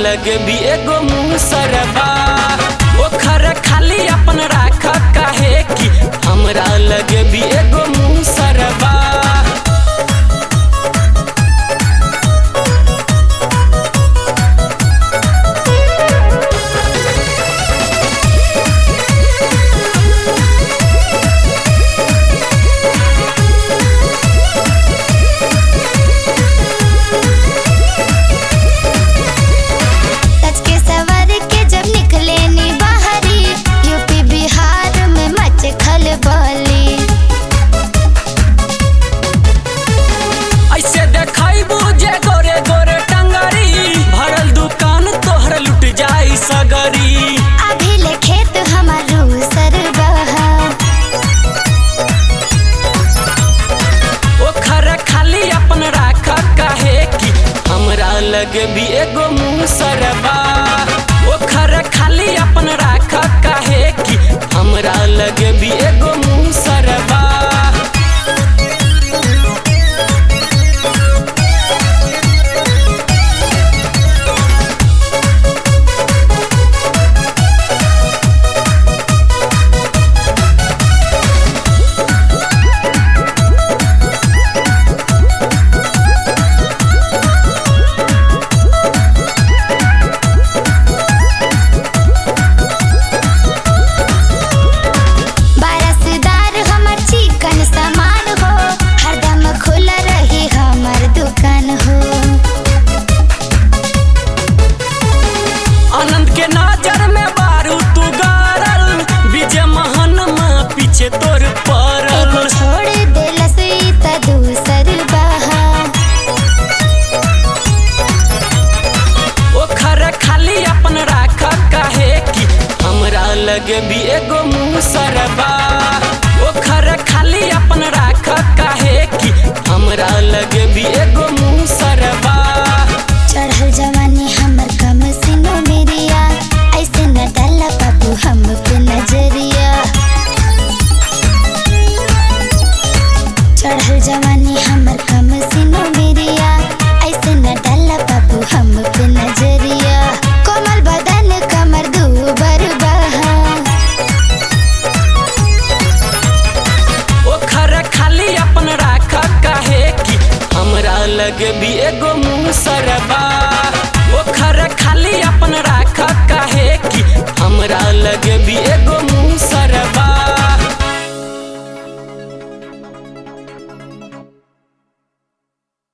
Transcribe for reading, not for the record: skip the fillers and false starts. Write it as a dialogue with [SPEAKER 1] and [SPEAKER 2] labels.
[SPEAKER 1] लगे भी एगो मुसरबा ओखर खाली अपन राख काहे कि हमरा लगे भी एगो मुसरबा। ऐसे देखाइबू जे गोरे गोरे टंगरी भरल दुकान तोहर लुट जाई सगरी।
[SPEAKER 2] अभी ले खेत हमारू सरबहा
[SPEAKER 1] ओखर खाली अपन राख काहे कि हमरा लगे भी एगो मुसरबा ओखर खाली अपन राख काहे कि हमरा लगे भी एगो मुसरबा। आनंद के नजर में बारू तू गारल विजय महन में पीछे तोर परल
[SPEAKER 2] छोड़ देलस त दूसर बहा
[SPEAKER 1] ओखर खाली अपन राख काहे कि हमरा लगे भी एगो मुसरबा ओखर खाली अपन राख काहे कि हमरा लगे भी एगो मुसरबा।
[SPEAKER 2] चढ़ल जवानी हमर कम सिनो मेरिया ऐसे न डाला बाबू हम पे नजरिया। चढ़ल जवानी हमर कम सिनो मेरिया ऐसे न डाला बाबू हम पे नजरिया। कोमल बदन कमर दूबर बहा
[SPEAKER 1] ओखर खाली अपन राख काहे कि हमरा लगे भी एगो मुसरबा ओखर खाली अपन राख काहे कि हमरा लगे भी एगो मुसरबा।